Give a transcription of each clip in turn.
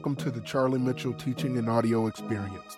Welcome to the Charlie Mitchell Teaching and Audio Experience.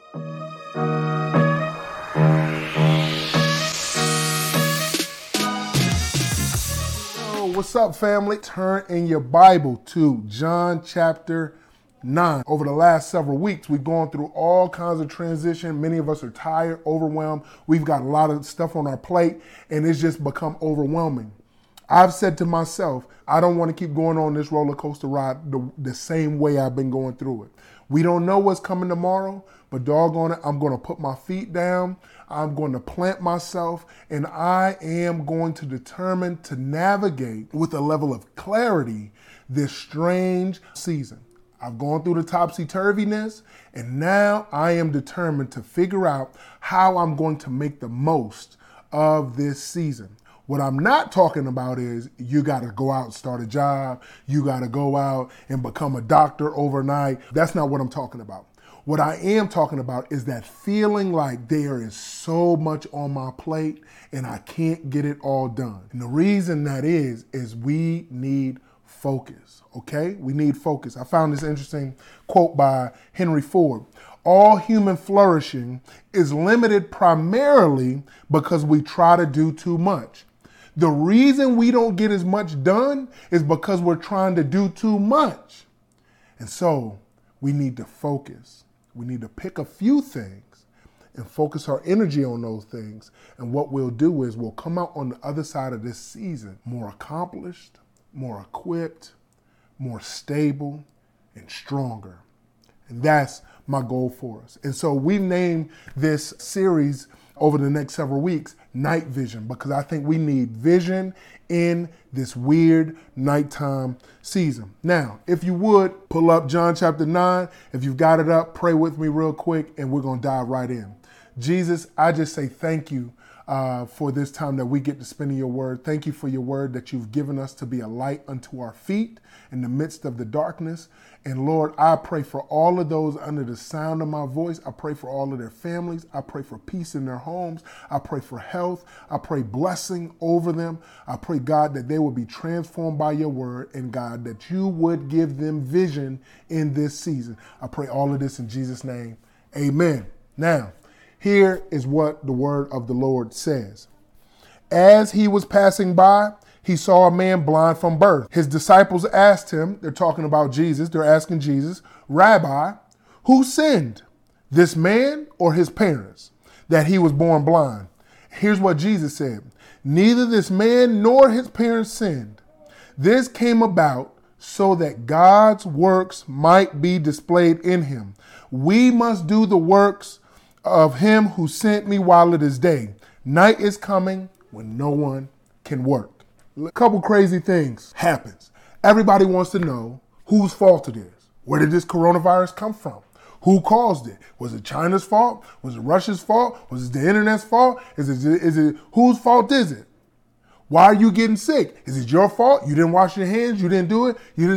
What's up, family? Turn in your Bible to John chapter 9. Over the last several weeks, we've gone through all kinds of transition. Many of us are tired, overwhelmed. We've got a lot of stuff on our plate, and it's just become overwhelming. I've said to myself, I don't want to keep going on this roller coaster ride the same way I've been going through it. We don't know what's coming tomorrow, but doggone it, I'm going to put my feet down. I'm going to plant myself, and I am going to determine to navigate with a level of clarity this strange season. I've gone through the topsy-turviness, and now I am determined to figure out how I'm going to make the most of this season. What I'm not talking about is you got to go out and start a job. You got to go out and become a doctor overnight. That's not what I'm talking about. What I am talking about is that feeling like there is so much on my plate and I can't get it all done. And the reason that is we need focus, okay? We need focus. I found this interesting quote by Henry Ford. All human flourishing is limited primarily because we try to do too much. The reason we don't get as much done is because we're trying to do too much. And so we need to focus. We need to pick a few things and focus our energy on those things. And what we'll do is we'll come out on the other side of this season more accomplished, more equipped, more stable, and stronger. And that's my goal for us. And so we've named this series over the next several weeks, Night Vision, because I think we need vision in this weird nighttime season. Now, if you would, pull up John chapter 9. If you've got it up, pray with me real quick, and we're going to dive right in. Jesus, I just say thank you for this time that we get to spend in your word. Thank you for your word that you've given us to be a light unto our feet in the midst of the darkness. And Lord, I pray for all of those under the sound of my voice. I pray for all of their families. I pray for peace in their homes. I pray for health. I pray blessing over them. I pray, God, that they will be transformed by your word, and God, that you would give them vision in this season. I pray all of this in Jesus' name. Amen. Now, here is what the word of the Lord says. As he was passing by, he saw a man blind from birth. His disciples asked him, they're talking about Jesus, they're asking Jesus, Rabbi, who sinned, this man or his parents, that he was born blind? Here's what Jesus said. Neither this man nor his parents sinned. This came about so that God's works might be displayed in him. We must do the works of him who sent me while it is day. Night is coming when no one can work. A couple crazy things happens. Everybody wants to know whose fault it is. Where did this coronavirus come from? Who caused it? Was it China's fault? Was it Russia's fault? Was it the internet's fault? Is it whose fault is it? Why are you getting sick? Is it your fault? You didn't wash your hands? You didn't do it? You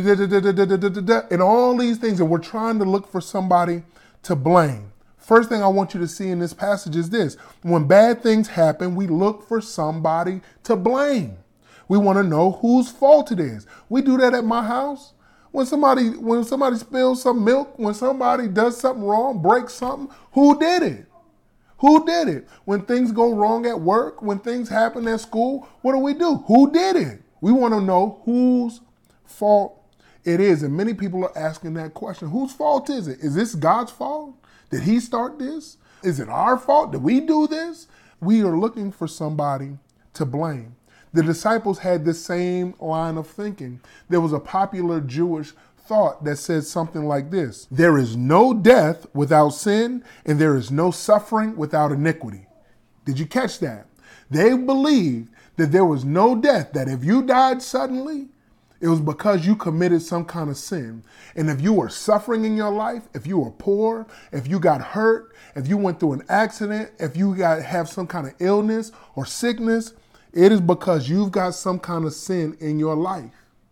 did and all these things. And we're trying to look for somebody to blame. First thing I want you to see in this passage is this. When bad things happen, we look for somebody to blame. We want to know whose fault it is. We do that at my house. When somebody spills some milk, when somebody does something wrong, breaks something, who did it? Who did it? When things go wrong at work, when things happen at school, what do? Who did it? We want to know whose fault it is. And many people are asking that question. Whose fault is it? Is this God's fault? Did he start this? Is it our fault? Did we do this? We are looking for somebody to blame. The disciples had this same line of thinking. There was a popular Jewish thought that said something like this. There is no death without sin, and there is no suffering without iniquity. Did you catch that? They believed that there was no death, that if you died suddenly, it was because you committed some kind of sin. And if you were suffering in your life, if you were poor, if you got hurt, if you went through an accident, if you have some kind of illness or sickness, it is because you've got some kind of sin in your life.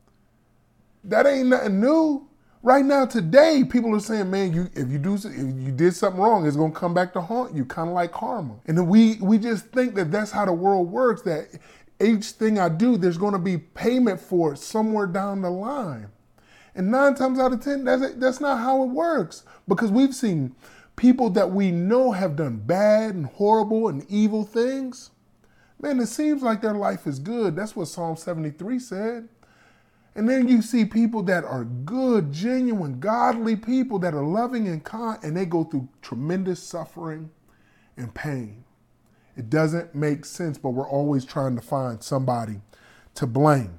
That ain't nothing new. Right now, today, people are saying, man, if you did something wrong, it's going to come back to haunt you, kind of like karma. And then we just think that that's how the world works, that each thing I do, there's going to be payment for it somewhere down the line. And 9 times out of 10, that's not how it works. Because we've seen people that we know have done bad and horrible and evil things. Man, it seems like their life is good. That's what Psalm 73 said. And then you see people that are good, genuine, godly people that are loving and kind, and they go through tremendous suffering and pain. It doesn't make sense, but we're always trying to find somebody to blame.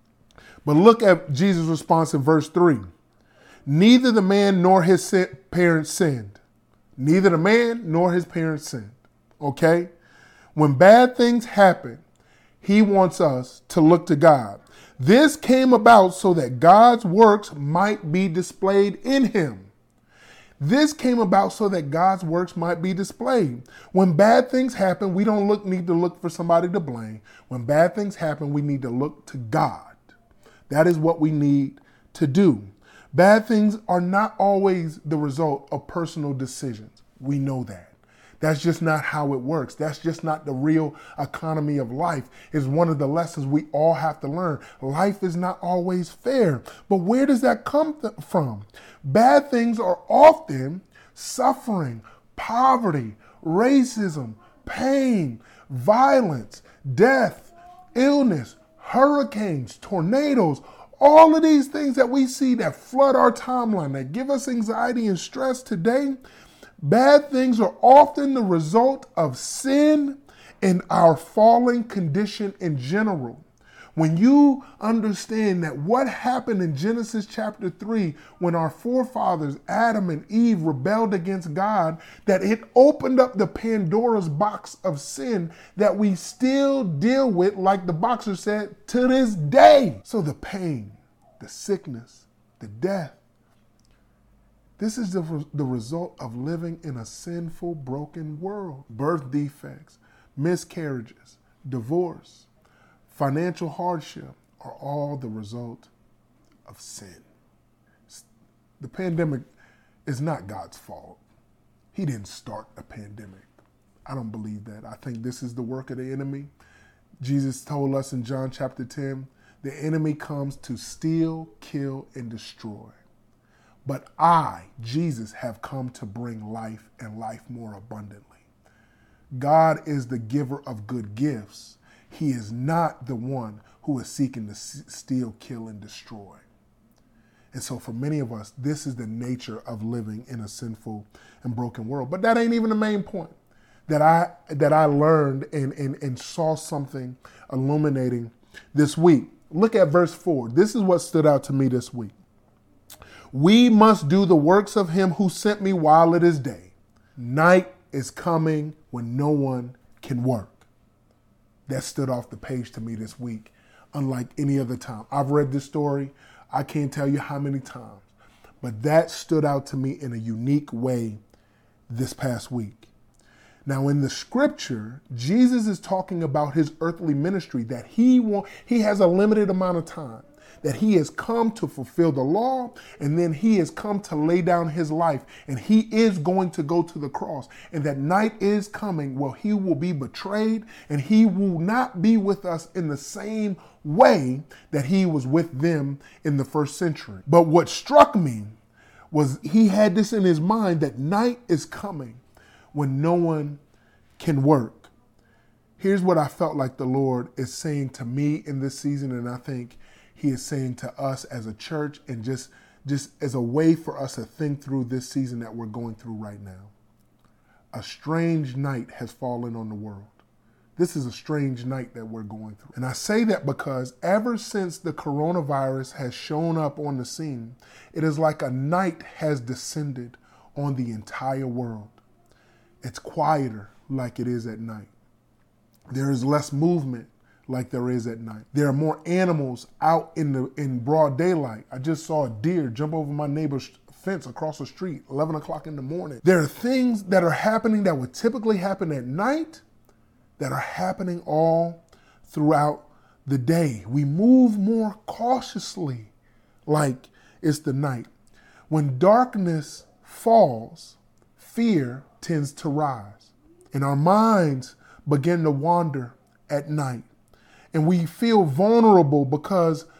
But look at Jesus' response in verse 3. Neither the man nor his parents sinned. Neither the man nor his parents sinned. Okay? When bad things happen, he wants us to look to God. This came about so that God's works might be displayed in him. This came about so that God's works might be displayed. When bad things happen, we don't need to look for somebody to blame. When bad things happen, we need to look to God. That is what we need to do. Bad things are not always the result of personal decisions. We know that. That's just not how it works. That's just not the real economy of life. It's one of the lessons we all have to learn. Life is not always fair. But where does that come from? Bad things are often suffering, poverty, racism, pain, violence, death, illness, hurricanes, tornadoes, all of these things that we see that flood our timeline, that give us anxiety and stress today. Bad things are often the result of sin and our fallen condition in general. When you understand that what happened in Genesis chapter 3, when our forefathers, Adam and Eve, rebelled against God, that it opened up the Pandora's box of sin that we still deal with, like the boxer said, to this day. So the pain, the sickness, the death, this is the result of living in a sinful, broken world. Birth defects, miscarriages, divorce, financial hardship are all the result of sin. The pandemic is not God's fault. He didn't start a pandemic. I don't believe that. I think this is the work of the enemy. Jesus told us in John chapter 10, the enemy comes to steal, kill, and destroy. But I, Jesus, have come to bring life and life more abundantly. God is the giver of good gifts. He is not the one who is seeking to steal, kill, and destroy. And so for many of us, this is the nature of living in a sinful and broken world. But that ain't even the main point that I learned and saw something illuminating this week. Look at verse 4. This is what stood out to me this week. We must do the works of him who sent me while it is day. Night is coming when no one can work. That stood off the page to me this week, unlike any other time. I've read this story. I can't tell you how many times, but that stood out to me in a unique way this past week. Now in the scripture, Jesus is talking about his earthly ministry, that he has a limited amount of time, that he has come to fulfill the law, and then he has come to lay down his life, and he is going to go to the cross, and that night is coming where he will be betrayed, and he will not be with us in the same way that he was with them in the first century. But what struck me was he had this in his mind, that night is coming when no one can work. Here's what I felt like the Lord is saying to me in this season, and I think he is saying to us as a church, and just as a way for us to think through this season that we're going through right now. A strange night has fallen on the world. This is a strange night that we're going through. And I say that because ever since the coronavirus has shown up on the scene, it is like a night has descended on the entire world. It's quieter like it is at night. There is less movement like there is at night. There are more animals out in broad daylight. I just saw a deer jump over my neighbor's fence across the street, 11 o'clock in the morning. There are things that are happening that would typically happen at night that are happening all throughout the day. We move more cautiously like it's the night. When darkness falls, fear tends to rise, and our minds begin to wander at night. And we feel vulnerable because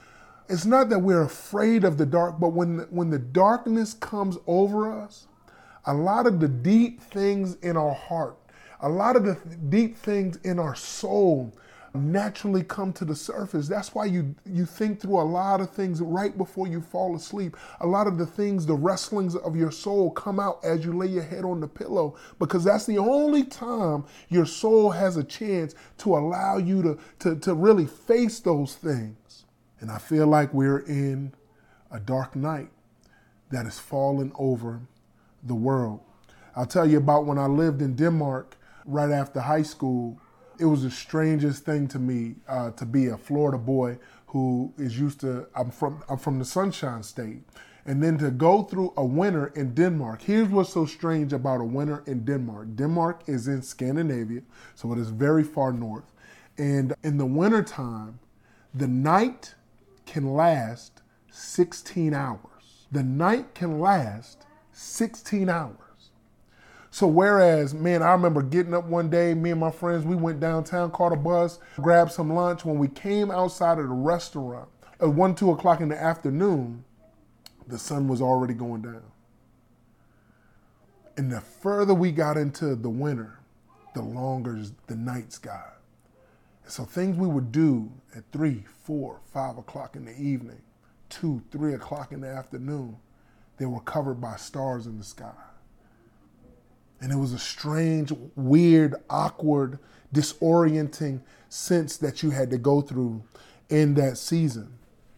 It's not that we're afraid of the dark, but when the darkness comes over us, a lot of the deep things in our heart, a lot of the deep things in our soul naturally come to the surface. That's why you think through a lot of things right before you fall asleep. A lot of the things, the wrestlings of your soul come out as you lay your head on the pillow, because that's the only time your soul has a chance to allow you to really face those things. And I feel like we're in a dark night that is falling over the world. I'll tell you about when I lived in Denmark right after high school. It was the strangest thing to me to be a Florida boy who is used to, I'm from the Sunshine State. And then to go through a winter in Denmark. Here's what's so strange about a winter in Denmark. Denmark is in Scandinavia, so it is very far north. And in the wintertime, the night can last 16 hours. The night can last 16 hours. So whereas, man, I remember getting up one day, me and my friends, we went downtown, caught a bus, grabbed some lunch. When we came outside of the restaurant at 1, 2 o'clock in the afternoon, the sun was already going down. And the further we got into the winter, the longer the nights got. And so things we would do at 3, 4, 5 o'clock in the evening, 2, 3 o'clock in the afternoon, they were covered by stars in the sky. And it was a strange, weird, awkward, disorienting sense that you had to go through in that season.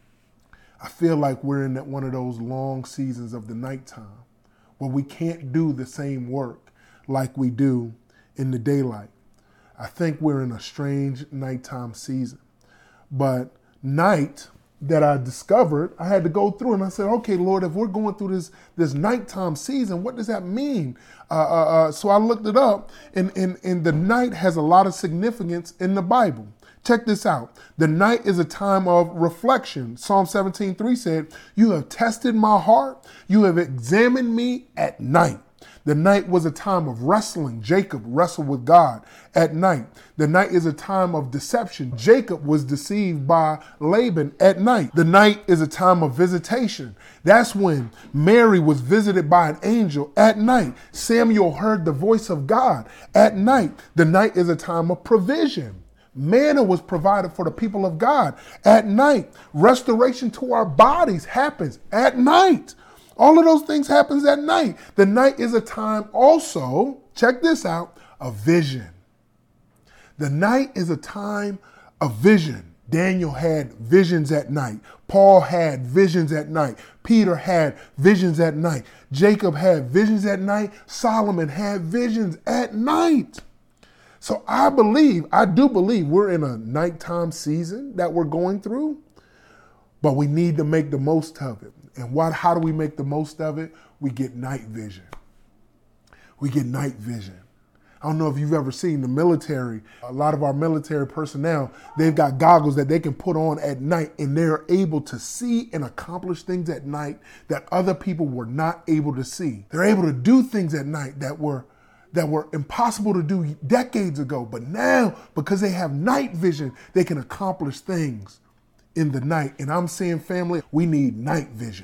I feel like we're in one of those long seasons of the nighttime where we can't do the same work like we do in the daylight. I think we're in a strange nighttime season. But night that I discovered, I had to go through and I said, okay, Lord, if we're going through this nighttime season, what does that mean? So I looked it up, and the night has a lot of significance in the Bible. Check this out. The night is a time of reflection. Psalm 17:3 said, you have tested my heart. You have examined me at night. The night was a time of wrestling. Jacob wrestled with God at night. The night is a time of deception. Jacob was deceived by Laban at night. The night is a time of visitation. That's when Mary was visited by an angel at night. Samuel heard the voice of God at night. The night is a time of provision. Manna was provided for the people of God at night. Restoration to our bodies happens at night. All of those things happens at night. The night is a time also, check this out, of vision. The night is a time of vision. Daniel had visions at night. Paul had visions at night. Peter had visions at night. Jacob had visions at night. Solomon had visions at night. So I do believe we're in a nighttime season that we're going through, but we need to make the most of it. And how do we make the most of it? We get night vision. We get night vision. I don't know if you've ever seen the military. A lot of our military personnel, they've got goggles that they can put on at night, and they're able to see and accomplish things at night that other people were not able to see. They're able to do things at night that were impossible to do decades ago. But now, because they have night vision, they can accomplish things in the night. And I'm saying, family, we need night vision.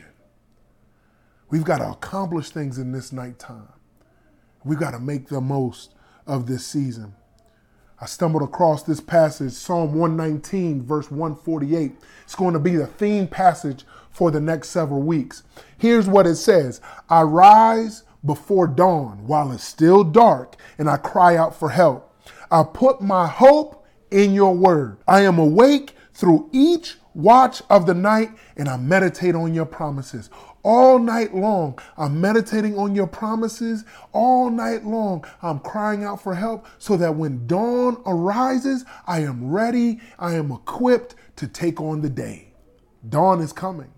We've got to accomplish things in this nighttime. We've got to make the most of this season. I stumbled across this passage, Psalm 119, verse 148. It's going to be the theme passage for the next several weeks. Here's what it says. I rise before dawn while it's still dark, and I cry out for help. I put my hope in your word. I am awake through each watch of the night, and I meditate on your promises. All night long, I'm meditating on your promises. All night long, I'm crying out for help so that when dawn arises, I am ready, I am equipped to take on the day. Dawn is coming.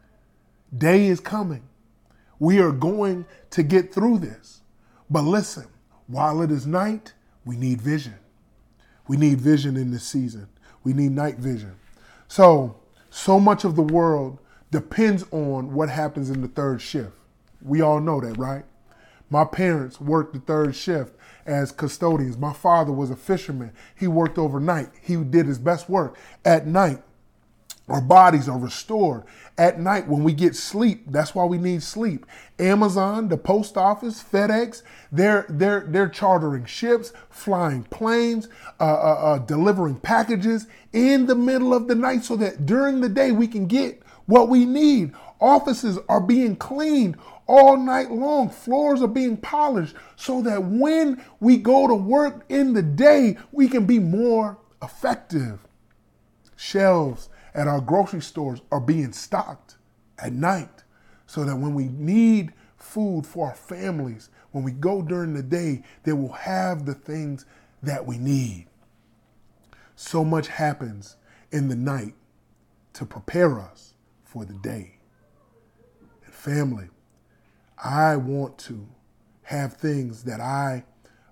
Day is coming. We are going to get through this. But listen, while it is night, we need vision. We need vision in this season. We need night vision. So much of the world depends on what happens in the third shift. We all know that, right? My parents worked the third shift as custodians. My father was a fisherman. He worked overnight. He did his best work at night. Our bodies are restored at night when we get sleep. That's why we need sleep. Amazon, the post office, FedEx, they're chartering ships, flying planes, delivering packages in the middle of the night so that during the day we can get what we need. Offices are being cleaned all night long. Floors are being polished so that when we go to work in the day, we can be more effective. Shelves at our grocery stores are being stocked at night so that when we need food for our families, when we go during the day, they will have the things that we need. So much happens in the night to prepare us for the day. And family, I want to have things that I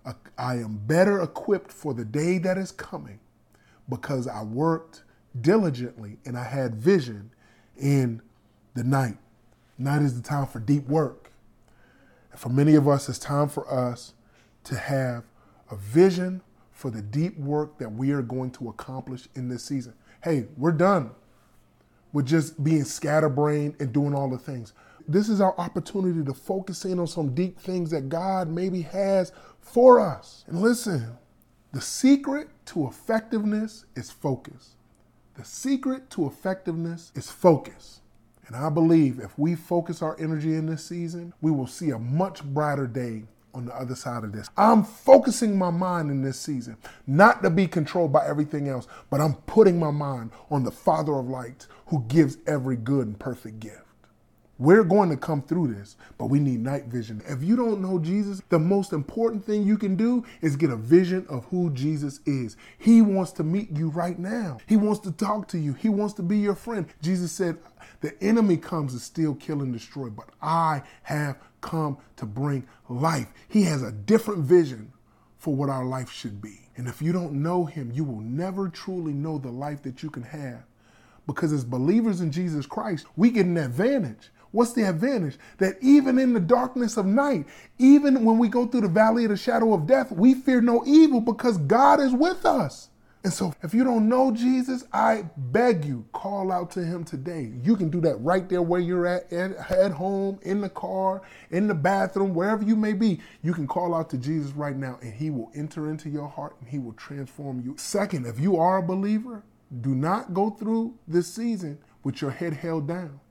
am better equipped for the day that is coming because I worked diligently and I had vision in the night. Night is the time for deep work. And for many of us, it's time for us to have a vision for the deep work that we are going to accomplish in this season. Hey, we're done with just being scatterbrained and doing all the things. This is our opportunity to focus in on some deep things that God maybe has for us. And listen, the secret to effectiveness is focus. The secret to effectiveness is focus. And I believe if we focus our energy in this season, we will see a much brighter day on the other side of this. I'm focusing my mind in this season, not to be controlled by everything else, but I'm putting my mind on the Father of lights who gives every good and perfect gift. We're going to come through this, but we need night vision. If you don't know Jesus, the most important thing you can do is get a vision of who Jesus is. He wants to meet you right now. He wants to talk to you. He wants to be your friend. Jesus said, the enemy comes to steal, kill, and destroy, but I have come to bring life. He has a different vision for what our life should be. And if you don't know him, you will never truly know the life that you can have. Because as believers in Jesus Christ, we get an advantage. What's the advantage? That even in the darkness of night, even when we go through the valley of the shadow of death, we fear no evil because God is with us. And so if you don't know Jesus, I beg you, call out to him today. You can do that right there where you're at home, in the car, in the bathroom, wherever you may be. You can call out to Jesus right now and he will enter into your heart and he will transform you. Second, if you are a believer, do not go through this season with your head held down.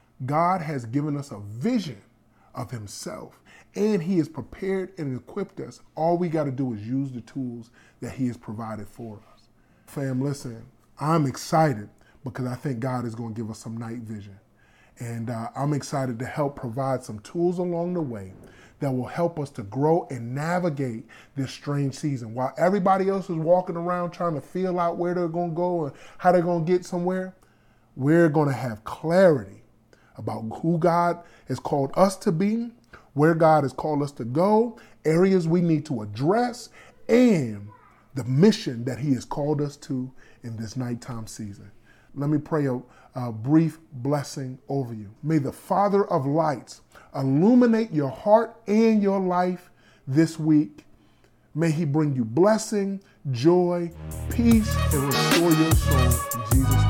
God has given us a vision of himself and he has prepared and equipped us. All we got to do is use the tools that he has provided for us. Fam, listen, I'm excited because I think God is going to give us some night vision. And I'm excited to help provide some tools along the way that will help us to grow and navigate this strange season. While everybody else is walking around trying to feel out where they're going to go and how they're going to get somewhere, we're going to have clarity about who God has called us to be, where God has called us to go, areas we need to address, and the mission that he has called us to in this nighttime season. Let me pray a brief blessing over you. May the Father of lights illuminate your heart and your life this week. May he bring you blessing, joy, peace, and restore your soul in Jesus' name.